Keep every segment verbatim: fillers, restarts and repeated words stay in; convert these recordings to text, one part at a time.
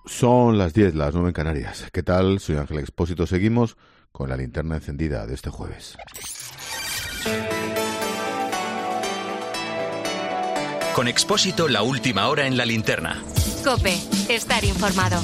Son las diez, las nueve en Canarias. ¿Qué tal? Soy Ángel Expósito. Seguimos con la linterna encendida de este jueves. Con Expósito, la última hora en la linterna. COPE, estar informado.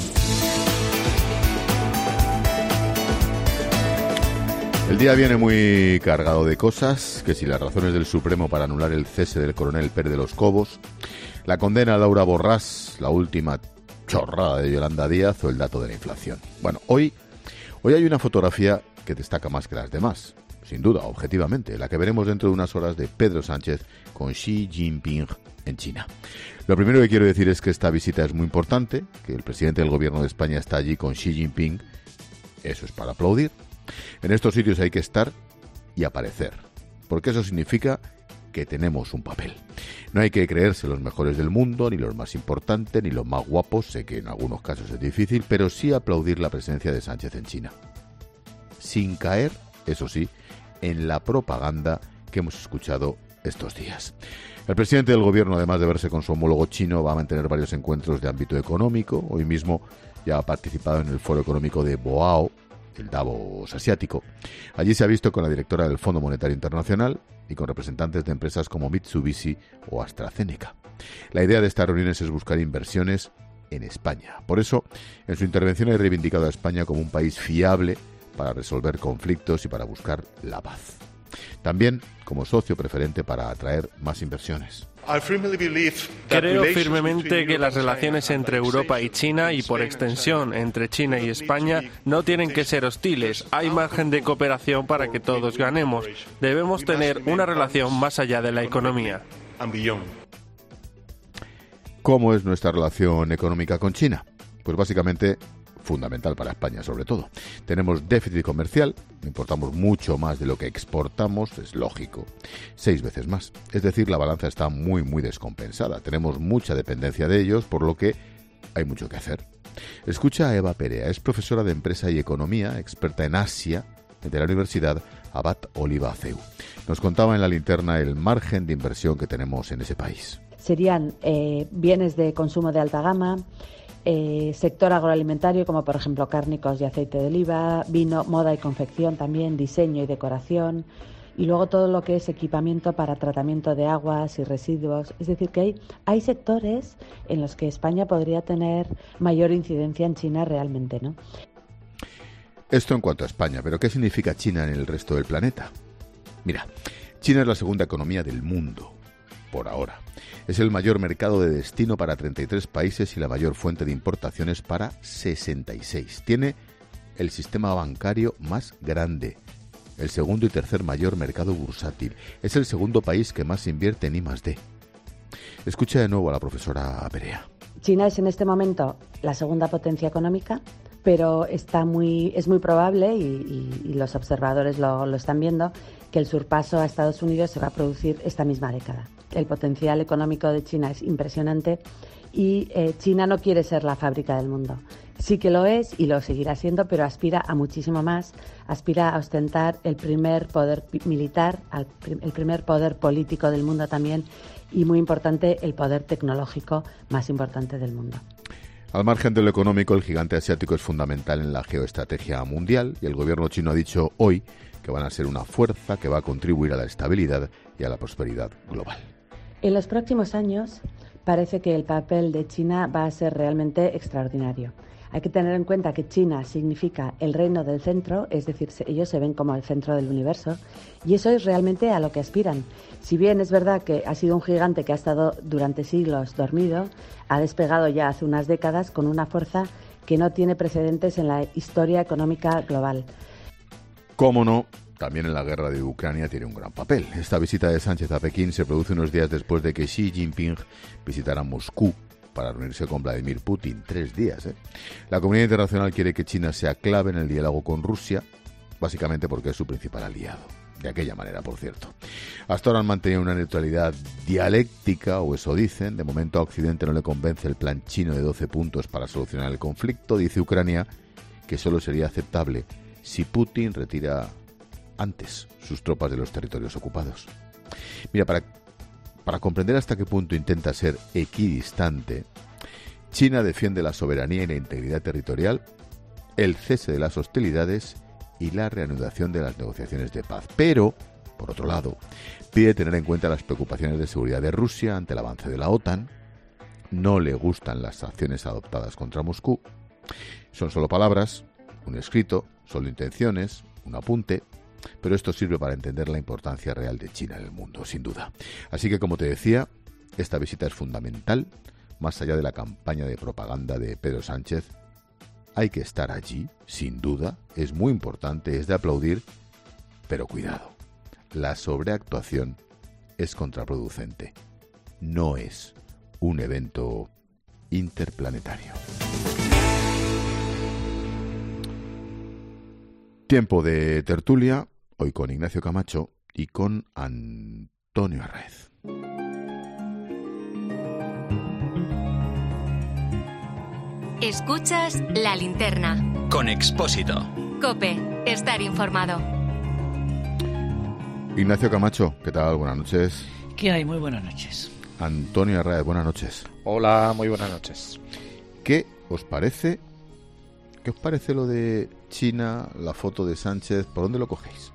El día viene muy cargado de cosas, que si las razones del Supremo para anular el cese del coronel Pérez de los Cobos, la condena a Laura Borràs, la última chorrada de Yolanda Díaz o el dato de la inflación. Bueno, hoy, hoy hay una fotografía que destaca más que las demás, sin duda, objetivamente, la que veremos dentro de unas horas de Pedro Sánchez con Xi Jinping en China. Lo primero que quiero decir es que esta visita es muy importante, que el presidente del gobierno de España está allí con Xi Jinping, eso es para aplaudir. En estos sitios hay que estar y aparecer, porque eso significa que tenemos un papel. No hay que creerse los mejores del mundo, ni los más importantes, ni los más guapos, sé que en algunos casos es difícil, pero sí aplaudir la presencia de Sánchez en China. Sin caer, eso sí, en la propaganda que hemos escuchado estos días. El presidente del gobierno, además de verse con su homólogo chino, va a mantener varios encuentros de ámbito económico. Hoy mismo ya ha participado en el Foro Económico de Boao, el Davos asiático. Allí se ha visto con la directora del Fondo Monetario Internacional y con representantes de empresas como Mitsubishi o AstraZeneca. La idea de estas reuniones es buscar inversiones en España. Por eso, en su intervención ha reivindicado a España como un país fiable para resolver conflictos y para buscar la paz. También como socio preferente para atraer más inversiones. Creo firmemente que las relaciones entre Europa y China, y por extensión entre China y España, no tienen que ser hostiles. Hay margen de cooperación para que todos ganemos. Debemos tener una relación más allá de la economía. ¿Cómo es nuestra relación económica con China? Pues básicamente fundamental para España, sobre todo. Tenemos déficit comercial, importamos mucho más de lo que exportamos, es lógico, seis veces más. Es decir, la balanza está muy, muy descompensada. Tenemos mucha dependencia de ellos, por lo que hay mucho que hacer. Escucha a Eva Perea, es profesora de Empresa y Economía, experta en Asia, de la Universidad Abad Oliba C E U. Nos contaba en la linterna el margen de inversión que tenemos en ese país. Serían eh, bienes de consumo de alta gama, Eh, sector agroalimentario, como por ejemplo cárnicos y aceite de oliva, vino, moda y confección también, diseño y decoración, y luego todo lo que es equipamiento para tratamiento de aguas y residuos. Es decir, que hay, hay sectores en los que España podría tener mayor incidencia en China realmente, ¿no? Esto en cuanto a España, pero ¿qué significa China en el resto del planeta? Mira, China es la segunda economía del mundo, por ahora. Es el mayor mercado de destino para treinta y tres países y la mayor fuente de importaciones para sesenta y seis. Tiene el sistema bancario más grande, el segundo y tercer mayor mercado bursátil. Es el segundo país que más invierte en I más D. Escucha de nuevo a la profesora Perea. China es en este momento la segunda potencia económica, pero está muy, es muy probable, y, y, y los observadores lo, lo están viendo, que el surpaso a Estados Unidos se va a producir esta misma década. El potencial económico de China es impresionante y eh, China no quiere ser la fábrica del mundo. Sí que lo es y lo seguirá siendo, pero aspira a muchísimo más. Aspira a ostentar el primer poder militar, al, el primer poder político del mundo también, y muy importante, el poder tecnológico más importante del mundo. Al margen de lo económico, el gigante asiático es fundamental en la geoestrategia mundial y el gobierno chino ha dicho hoy que van a ser una fuerza que va a contribuir a la estabilidad y a la prosperidad global. En los próximos años parece que el papel de China va a ser realmente extraordinario. Hay que tener en cuenta que China significa el reino del centro, es decir, ellos se ven como el centro del universo, y eso es realmente a lo que aspiran. Si bien es verdad que ha sido un gigante que ha estado durante siglos dormido, ha despegado ya hace unas décadas con una fuerza que no tiene precedentes en la historia económica global. ¿Cómo no? También en la guerra de Ucrania tiene un gran papel. Esta visita de Sánchez a Pekín se produce unos días después de que Xi Jinping visitara Moscú para reunirse con Vladimir Putin. Tres días, ¿eh? La comunidad internacional quiere que China sea clave en el diálogo con Rusia, básicamente porque es su principal aliado. De aquella manera, por cierto. Hasta ahora han mantenido una neutralidad dialéctica, o eso dicen. De momento a Occidente no le convence el plan chino de doce puntos para solucionar el conflicto. Dice Ucrania que solo sería aceptable si Putin retira antes sus tropas de los territorios ocupados. Mira, para, para comprender hasta qué punto intenta ser equidistante, China defiende la soberanía y la integridad territorial, el cese de las hostilidades y la reanudación de las negociaciones de paz. Pero, por otro lado, pide tener en cuenta las preocupaciones de seguridad de Rusia ante el avance de la OTAN. No le gustan las sanciones adoptadas contra Moscú. Son solo palabras, un escrito, solo intenciones, un apunte, pero esto sirve para entender la importancia real de China en el mundo, sin duda. Así que, como te decía, esta visita es fundamental, más allá de la campaña de propaganda de Pedro Sánchez. Hay que estar allí, sin duda, es muy importante, es de aplaudir, pero cuidado, la sobreactuación es contraproducente, no es un evento interplanetario. Tiempo de tertulia, hoy con Ignacio Camacho y con Antonio Arraez. Escuchas La Linterna. Con Expósito. COPE. Estar informado. Ignacio Camacho, ¿qué tal? Buenas noches. ¿Qué hay? Muy buenas noches. Antonio Arraez, buenas noches. Hola, muy buenas noches. ¿Qué os parece? ¿Qué os parece lo de China, la foto de Sánchez? ¿Por dónde lo cogéis?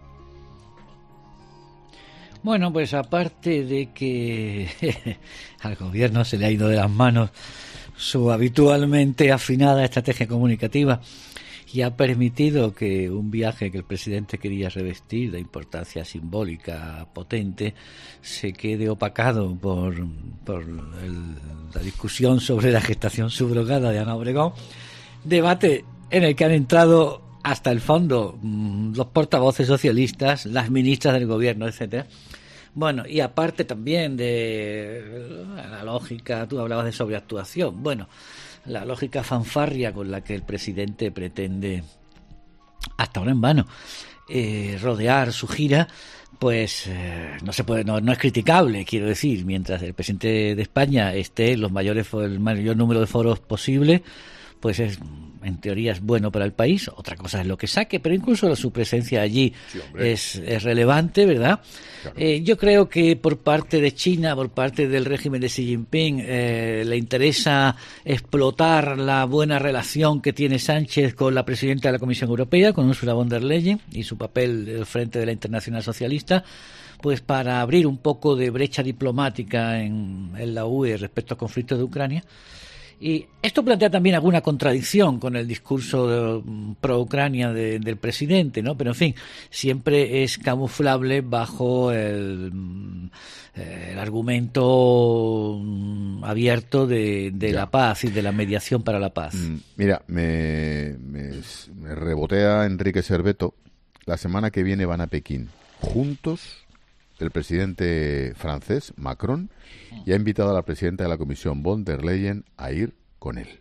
Bueno, pues aparte de que al gobierno se le ha ido de las manos su habitualmente afinada estrategia comunicativa y ha permitido que un viaje que el presidente quería revestir de importancia simbólica potente se quede opacado por, por el, la discusión sobre la gestación subrogada de Ana Obregón, debate en el que han entrado hasta el fondo mmm, los portavoces socialistas, las ministras del gobierno, etcétera. Bueno, y aparte también de la lógica, tú hablabas de sobreactuación, bueno, la lógica fanfarria con la que el presidente pretende, hasta ahora en vano, eh, rodear su gira, pues eh, no se puede, no, no es criticable, quiero decir, mientras el presidente de España esté en los mayores, el mayor número de foros posible, pues es, en teoría es bueno para el país. Otra cosa es lo que saque, pero incluso su presencia allí sí, es, es relevante, ¿verdad? Claro. Eh, yo creo que por parte de China, por parte del régimen de Xi Jinping, eh, le interesa explotar la buena relación que tiene Sánchez con la presidenta de la Comisión Europea, con Ursula von der Leyen, y su papel al frente de la Internacional Socialista, pues para abrir un poco de brecha diplomática en, en la U E respecto al conflicto de Ucrania. Y esto plantea también alguna contradicción con el discurso pro-Ucrania de, del presidente, ¿no? Pero, en fin, siempre es camuflable bajo el, el argumento abierto de, de la paz y de la mediación para la paz. Mira, me, me, me rebotea Enrique Serveto. La semana que viene van a Pekín juntos el presidente francés, Macron, y ha invitado a la presidenta de la Comisión, von der Leyen, a ir con él.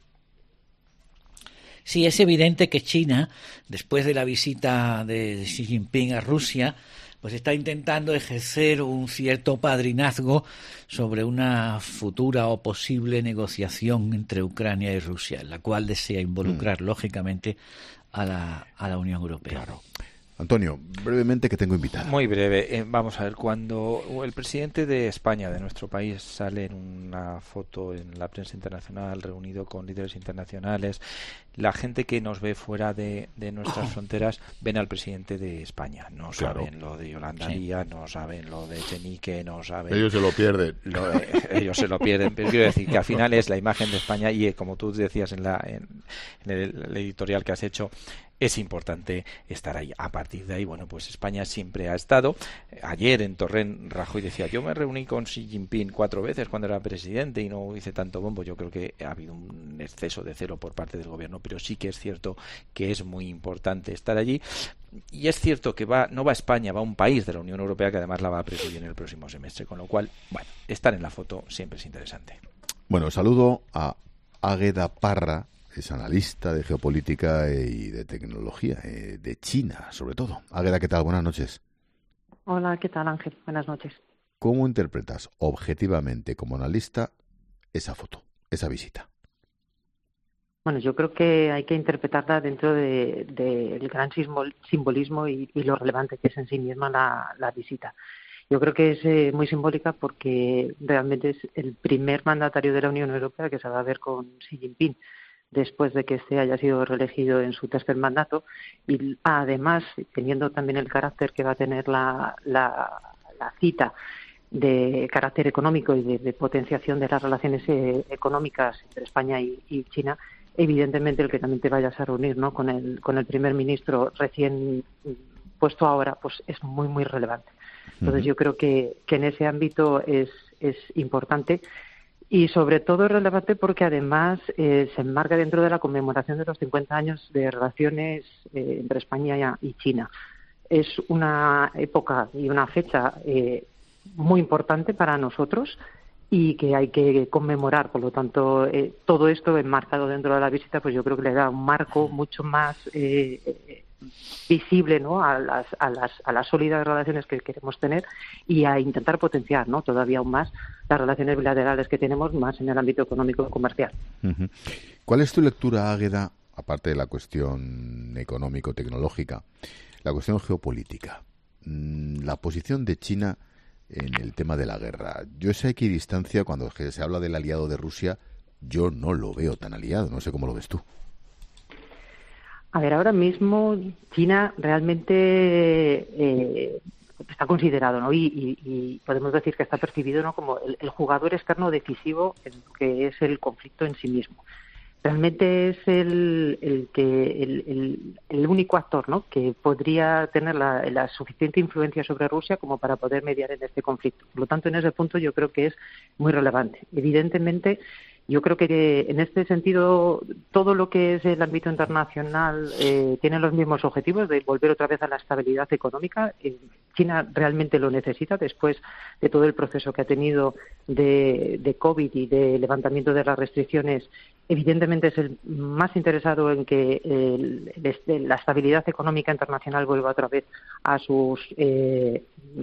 Sí, es evidente que China, después de la visita de Xi Jinping a Rusia, pues está intentando ejercer un cierto padrinazgo sobre una futura o posible negociación entre Ucrania y Rusia, en la cual desea involucrar, mm. lógicamente, a la, a la Unión Europea. Claro. Antonio, brevemente, que tengo invitado. Muy breve. Eh, vamos a ver, cuando el presidente de España, de nuestro país, sale en una foto en la prensa internacional, reunido con líderes internacionales, la gente que nos ve fuera de, de nuestras fronteras ven al presidente de España. No claro. saben lo de Yolanda sí. Díaz, no saben lo de Chenique, no saben... Ellos se lo pierden. Lo, eh, ellos se lo pierden, pero quiero decir que al final es la imagen de España y, eh, como tú decías en, la, en, en el, el editorial que has hecho, es importante estar ahí. A partir de ahí, bueno, pues España siempre ha estado. Ayer en Torrent, Rajoy decía, yo me reuní con Xi Jinping cuatro veces cuando era presidente y no hice tanto bombo. Yo creo que ha habido un exceso de celo por parte del gobierno, pero sí que es cierto que es muy importante estar allí. Y es cierto que va no va a España, va a un país de la Unión Europea que además la va a presidir en el próximo semestre, con lo cual, bueno, estar en la foto siempre es interesante. Bueno, saludo a Águeda Parra, es analista de geopolítica y de tecnología, de China sobre todo. Águeda, ¿qué tal? Buenas noches. Hola, ¿qué tal, Ángel? Buenas noches. ¿Cómo interpretas objetivamente como analista esa foto, esa visita? Bueno, yo creo que hay que interpretarla dentro del de, de gran simbolismo y, y lo relevante que es en sí misma la, la visita. Yo creo que es eh, muy simbólica porque realmente es el primer mandatario de la Unión Europea que se va a ver con Xi Jinping después de que este haya sido reelegido en su tercer mandato, y además teniendo también el carácter que va a tener la, la, la cita de carácter económico y de, de potenciación de las relaciones eh, económicas entre España y, y China, evidentemente el que también te vayas a reunir, ¿no?, con el con el primer ministro recién puesto ahora, pues es muy muy relevante. Entonces uh-huh. yo creo que, que en ese ámbito es es importante, y sobre todo es relevante porque además eh, se enmarca dentro de la conmemoración de los cincuenta años de relaciones eh, entre España y China. Es una época y una fecha eh, muy importante para nosotros y que hay que conmemorar. Por lo tanto, eh, todo esto enmarcado dentro de la visita, pues yo creo que le da un marco mucho más eh, eh, visible, ¿no?, a las, a las a las sólidas relaciones que queremos tener, y a intentar potenciar, ¿no?, todavía aún más las relaciones bilaterales que tenemos, más en el ámbito económico y comercial. Uh-huh. ¿Cuál es tu lectura, Águeda, aparte de la cuestión económico-tecnológica, la cuestión geopolítica, la posición de China en el tema de la guerra? Yo esa equidistancia, cuando se habla del aliado de Rusia, yo no lo veo tan aliado. No sé cómo lo ves tú. A ver, ahora mismo China realmente eh, está considerado, ¿no? Y, y, y podemos decir que está percibido, ¿no?, como el, el jugador externo decisivo en lo que es el conflicto en sí mismo. Realmente es el, el que el, el, el único actor, ¿no?, que podría tener la, la suficiente influencia sobre Rusia como para poder mediar en este conflicto. Por lo tanto, en ese punto yo creo que es muy relevante. Evidentemente, yo creo que en este sentido todo lo que es el ámbito internacional eh, tiene los mismos objetivos de volver otra vez a la estabilidad económica. Eh, China realmente lo necesita después de todo el proceso que ha tenido de, de COVID y de levantamiento de las restricciones. Evidentemente es el más interesado en que el, el, la estabilidad económica internacional vuelva otra vez a sus eh,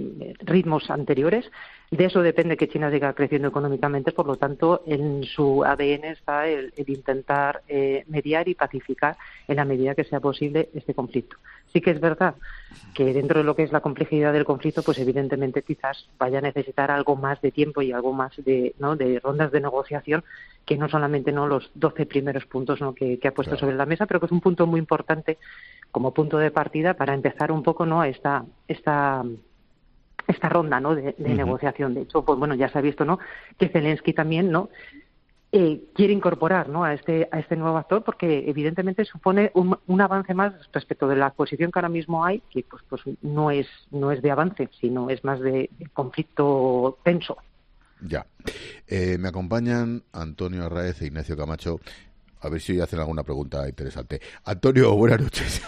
ritmos anteriores. De eso depende que China siga creciendo económicamente, por lo tanto, en su A D N está el, el intentar eh, mediar y pacificar en la medida que sea posible este conflicto. Sí que es verdad que dentro de lo que es la complejidad del conflicto, pues evidentemente quizás vaya a necesitar algo más de tiempo y algo más de, ¿no?, de rondas de negociación, que no solamente no los doce primeros puntos, ¿no?, que, que ha puesto claro sobre la mesa, pero que es un punto muy importante como punto de partida para empezar un poco, ¿no?, esta esta esta ronda, ¿no?, de, de uh-huh. negociación. De hecho, pues bueno, ya se ha visto, ¿no?, que Zelensky también, ¿no?, eh, quiere incorporar, ¿no?, a este a este nuevo actor, porque evidentemente supone un, un avance más respecto de la posición que ahora mismo hay, que pues pues no es no es de avance, sino es más de, de conflicto tenso. Ya. Eh, me acompañan Antonio Arraez e Ignacio Camacho. A ver si hoy hacen alguna pregunta interesante. Antonio, buenas noches.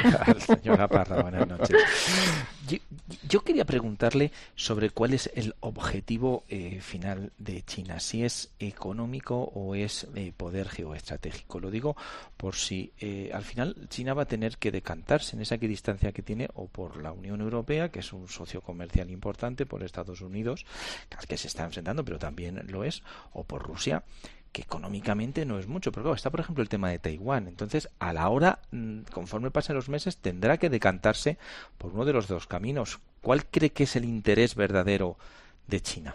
Señora Parra, buenas noches. Yo, yo quería preguntarle sobre cuál es el objetivo eh, final de China, si es económico o es eh, poder geoestratégico. Lo digo por si eh, al final China va a tener que decantarse en esa equidistancia que tiene, o por la Unión Europea, que es un socio comercial importante, por Estados Unidos, al que se está enfrentando, pero también lo es, o por Rusia, que económicamente no es mucho, pero claro, está por ejemplo el tema de Taiwán. Entonces, a la hora, conforme pasen los meses, tendrá que decantarse por uno de los dos caminos. ¿Cuál cree que es el interés verdadero de China?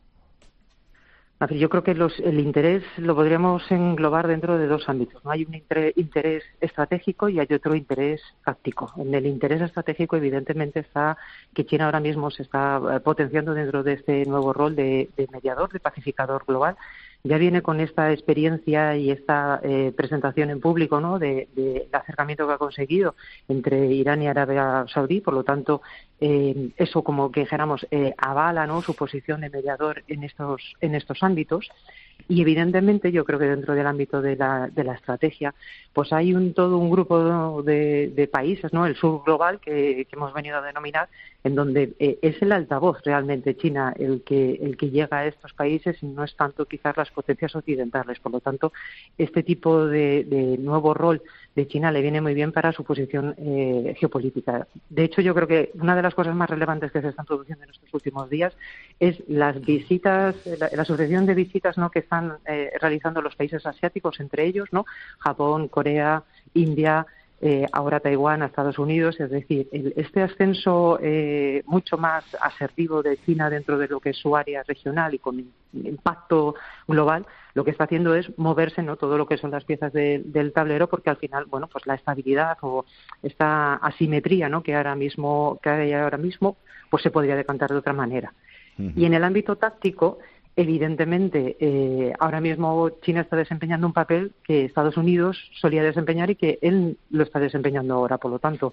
A ver, yo creo que los, el interés lo podríamos englobar dentro de dos ámbitos, ¿no? Hay un inter, interés estratégico y hay otro interés táctico. En el interés estratégico, evidentemente, está que China ahora mismo se está potenciando dentro de este nuevo rol de, de mediador, de pacificador global. Ya viene con esta experiencia y esta eh, presentación en público, ¿no?, de, de el acercamiento que ha conseguido entre Irán y Arabia Saudí. Por lo tanto, eh, eso como que dijéramos eh, avala, ¿no?, su posición de mediador en estos en estos ámbitos. Y evidentemente yo creo que dentro del ámbito de la, de la estrategia, pues hay un todo un grupo de, de países, ¿no?, el sur global que, que hemos venido a denominar, en donde eh, es el altavoz realmente China el que el que llega a estos países y no es tanto quizás las potencias occidentales. Por lo tanto, este tipo de, de nuevo rol de China le viene muy bien para su posición eh, geopolítica. De hecho, yo creo que una de las cosas más relevantes que se están produciendo en estos últimos días es las visitas, la, la sucesión de visitas, ¿no?, que están eh, realizando los países asiáticos, entre ellos, ¿no?, Japón, Corea, India, eh, ahora Taiwán a Estados Unidos. Es decir, el, este ascenso eh, mucho más asertivo de China dentro de lo que es su área regional y con impacto global, lo que está haciendo es moverse, ¿no?, todo lo que son las piezas de, del tablero, porque al final, bueno, pues la estabilidad o esta asimetría, ¿no?, que ahora mismo que hay ahora mismo, pues se podría decantar de otra manera. Uh-huh. Y en el ámbito táctico, evidentemente, eh, ahora mismo China está desempeñando un papel que Estados Unidos solía desempeñar y que él lo está desempeñando ahora. Por lo tanto,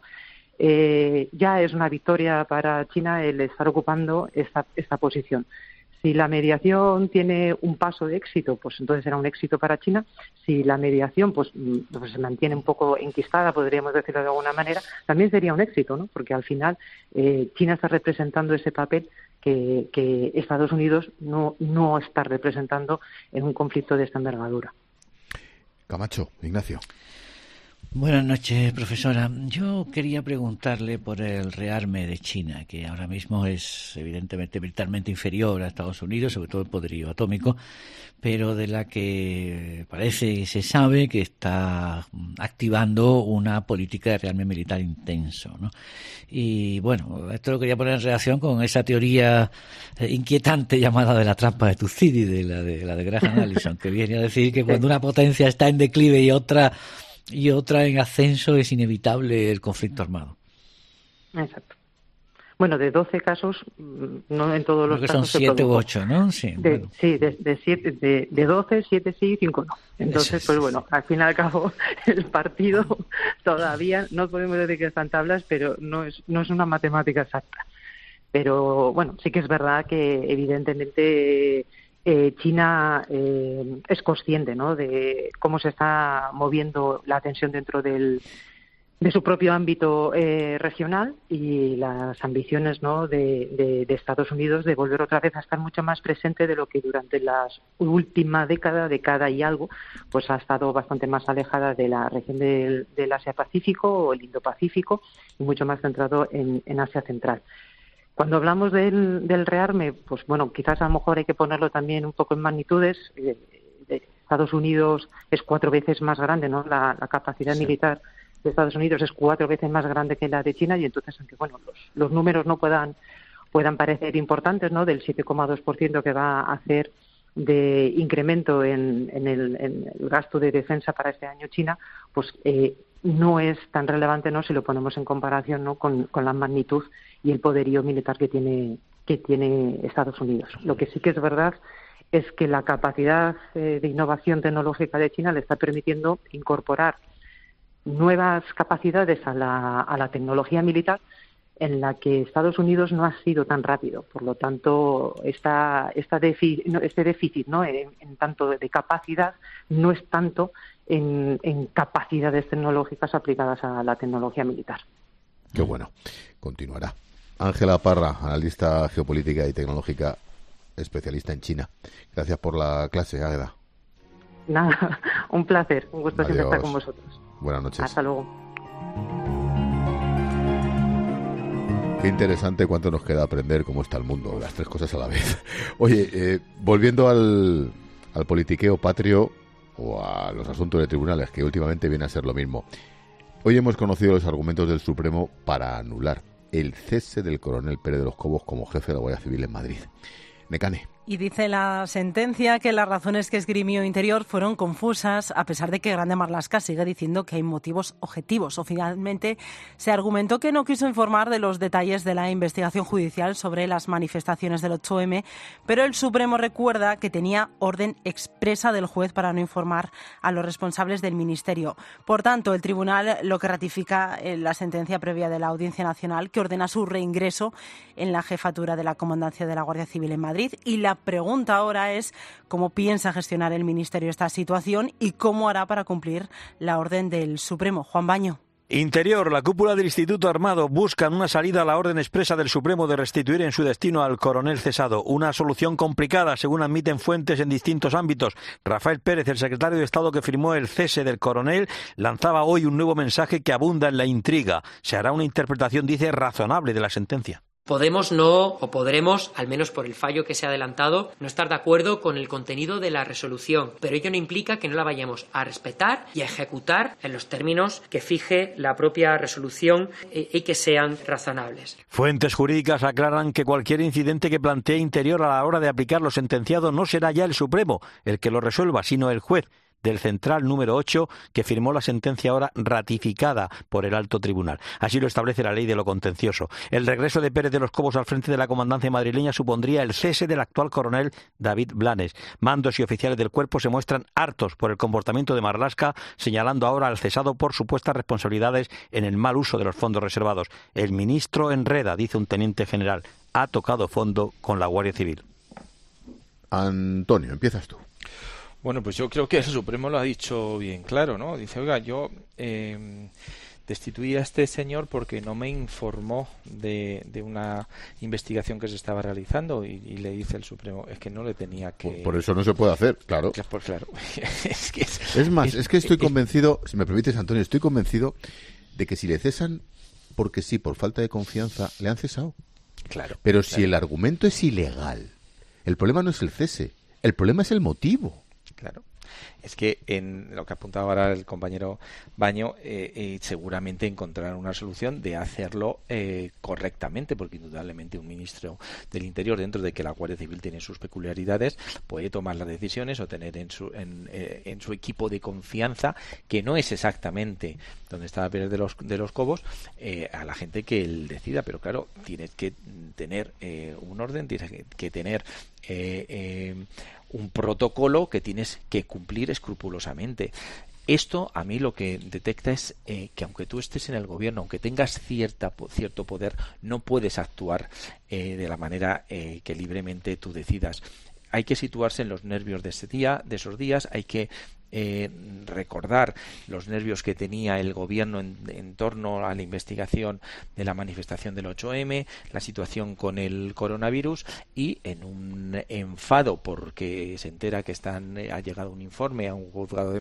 eh, ya es una victoria para China el estar ocupando esta, esta posición. Si la mediación tiene un paso de éxito, pues entonces será un éxito para China. Si la mediación pues, pues se mantiene un poco enquistada, podríamos decirlo de alguna manera, también sería un éxito, ¿no? Porque al final eh, China está representando ese papel que, que Estados Unidos no, no está representando en un conflicto de esta envergadura. Camacho, Ignacio. Buenas noches, profesora. Yo quería preguntarle por el rearme de China, que ahora mismo es evidentemente militarmente inferior a Estados Unidos, sobre todo el poderío atómico, pero de la que parece y se sabe que está activando una política de rearme militar intenso, ¿no? Y bueno, esto lo quería poner en relación con esa teoría inquietante llamada de la trampa de Tucídides, la de la de Graham Allison, que viene a decir que cuando una potencia está en declive y otra y otra en ascenso es inevitable el conflicto armado. Exacto. Bueno, de doce casos, no en todos los Creo que casos son siete u ocho, ¿no? Sí, de, bueno. sí de, de, siete, de, de doce, siete sí y cinco no. Entonces, sí, pues sí, bueno, sí. Al fin y al cabo, el partido todavía, no podemos decir que están tablas, pero no es, no es una matemática exacta. Pero bueno, sí que es verdad que evidentemente eh, China eh, es consciente, ¿no?, de cómo se está moviendo la tensión dentro del de su propio ámbito eh, regional y las ambiciones, ¿no?, de, de, de Estados Unidos de volver otra vez a estar mucho más presente de lo que durante la última década, década y algo, pues ha estado bastante más alejada de la región del, del Asia-Pacífico o el Indo-Pacífico y mucho más centrado en, en Asia Central. Cuando hablamos del, del rearme, pues bueno, quizás a lo mejor hay que ponerlo también un poco en magnitudes. Eh, de Estados Unidos es cuatro veces más grande, ¿no?, la, la capacidad sí. militar de Estados Unidos es cuatro veces más grande que la de China, y entonces, aunque bueno, los, los números no puedan puedan parecer importantes, ¿no?, del siete coma dos por ciento que va a hacer de incremento en, en, el, en el gasto de defensa para este año China, pues eh, no es tan relevante, ¿no?, si lo ponemos en comparación, ¿no?, con, con la magnitud y el poderío militar que tiene que tiene Estados Unidos. Lo que sí que es verdad es que la capacidad eh, de innovación tecnológica de China le está permitiendo incorporar nuevas capacidades a la, a la tecnología militar en la que Estados Unidos no ha sido tan rápido. Por lo tanto, esta, esta defi, este déficit, ¿no?, en, en tanto de capacidad no es tanto en, en capacidades tecnológicas aplicadas a la tecnología militar. Qué bueno. Continuará. Ángela Parra, analista geopolítica y tecnológica, especialista en China. Gracias por la clase, Águeda. Nada, un placer. Un gusto Adiós. Siempre estar con vosotros. Buenas noches. Hasta luego. Qué interesante cuánto nos queda aprender cómo está el mundo, las tres cosas a la vez. Oye, eh, volviendo al, al politiqueo patrio o a los asuntos de tribunales, que últimamente viene a ser lo mismo. Hoy hemos conocido los argumentos del Supremo para anular el cese del coronel Pérez de los Cobos como jefe de la Guardia Civil en Madrid. Necane. Y dice la sentencia que las razones que esgrimió Interior fueron confusas, a pesar de que Grande Marlaska sigue diciendo que hay motivos objetivos. O finalmente se argumentó que no quiso informar de los detalles de la investigación judicial sobre las manifestaciones del ocho eme, pero el Supremo recuerda que tenía orden expresa del juez para no informar a los responsables del Ministerio. Por tanto, el tribunal lo que ratifica en la sentencia previa de la Audiencia Nacional, que ordena su reingreso en la jefatura de la Comandancia de la Guardia Civil en Madrid, y la pregunta ahora es cómo piensa gestionar el Ministerio esta situación y cómo hará para cumplir la orden del Supremo. Juan Baño. Interior, la cúpula del Instituto Armado buscan una salida a la orden expresa del Supremo de restituir en su destino al coronel cesado. Una solución complicada, según admiten fuentes en distintos ámbitos. Rafael Pérez, el secretario de Estado que firmó el cese del coronel, lanzaba hoy un nuevo mensaje que abunda en la intriga. Se hará una interpretación, dice, razonable de la sentencia. Podemos no, o podremos, al menos por el fallo que se ha adelantado, no estar de acuerdo con el contenido de la resolución, pero ello no implica que no la vayamos a respetar y a ejecutar en los términos que fije la propia resolución y que sean razonables. Fuentes jurídicas aclaran que cualquier incidente que plantee Interior a la hora de aplicar lo sentenciado no será ya el Supremo el que lo resuelva, sino el juez del central número ocho que firmó la sentencia ahora ratificada por el alto tribunal. Así lo establece la ley de lo contencioso. El regreso de Pérez de los Cobos al frente de la comandancia madrileña supondría el cese del actual coronel David Blanes. Mandos y oficiales del cuerpo se muestran hartos por el comportamiento de Marlaska, señalando ahora al cesado por supuestas responsabilidades en el mal uso de los fondos reservados. El ministro enreda, dice un teniente general, ha tocado fondo con la Guardia Civil. Antonio, empiezas tú. Bueno, pues yo creo que el Supremo lo ha dicho bien claro, ¿no? Dice, oiga, yo eh, destituí a este señor porque no me informó de, de una investigación que se estaba realizando y, y le dice el Supremo, es que no le tenía que... Por, por eso no se puede hacer, claro. Pues claro. es, que es, es más, es, es que estoy es, convencido, si me permites, Antonio, estoy convencido de que si le cesan porque sí, por falta de confianza, le han cesado. Claro. Pero claro. si el argumento es ilegal, el problema no es el cese, el problema es el motivo. Claro. Es que en lo que apuntaba ahora el compañero Baño, eh, eh, seguramente encontrarán una solución de hacerlo eh, correctamente, porque indudablemente un ministro del Interior, dentro de que la Guardia Civil tiene sus peculiaridades, puede tomar las decisiones o tener en su, en, eh, en su equipo de confianza, que no es exactamente donde estaba Pérez de los, de los Cobos, eh, a la gente que él decida, pero claro, tienes que tener eh, un orden, tienes que, que tener eh, eh, un protocolo que tienes que cumplir escrupulosamente. Esto a mí lo que detecta es eh, que aunque tú estés en el gobierno, aunque tengas cierta, cierto poder, no puedes actuar eh, de la manera eh, que libremente tú decidas. Hay que situarse en los nervios de ese día, de esos días, hay que eh, recordar los nervios que tenía el gobierno en, en torno a la investigación de la manifestación del ocho eme, la situación con el coronavirus y en un enfado porque se entera que están, ha llegado un informe a un juzgado de